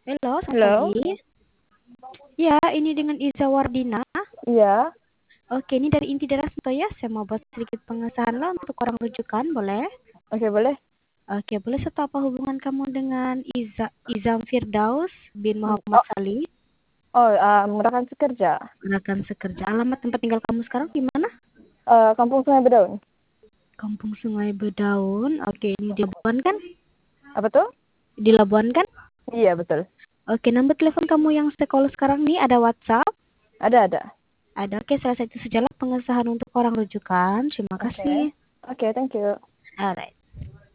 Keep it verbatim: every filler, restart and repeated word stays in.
Halo, selamat Halo? pagi. Ya, ini dengan Iza Wardina. Iya. Oke, ini dari Inti Darasmito ya. Saya mau buat sedikit pengesahan lo untuk orang rujukan, boleh? Oke, boleh. Oke, boleh saya tahu apa hubungan kamu dengan Iza, Izam Firdaus bin Hmm, Muhammad Oh, Salih, oh, um, rekan sekerja. rekan sekerja. Alamat tempat tinggal kamu sekarang di mana? Eh, Kampung Sungai Bedaun. Kampung Sungai Bedaun. Oke, ini di Labuan kan? Apa tuh? Di Labuan kan? Iya, betul. Oke, nomor telepon kamu yang sekolah sekarang nih ada WhatsApp? Ada, ada. Ada. Oke, salah satu sejalan pengesahan untuk orang rujukan. Terima Oke. kasih. Oke, thank you. Alright.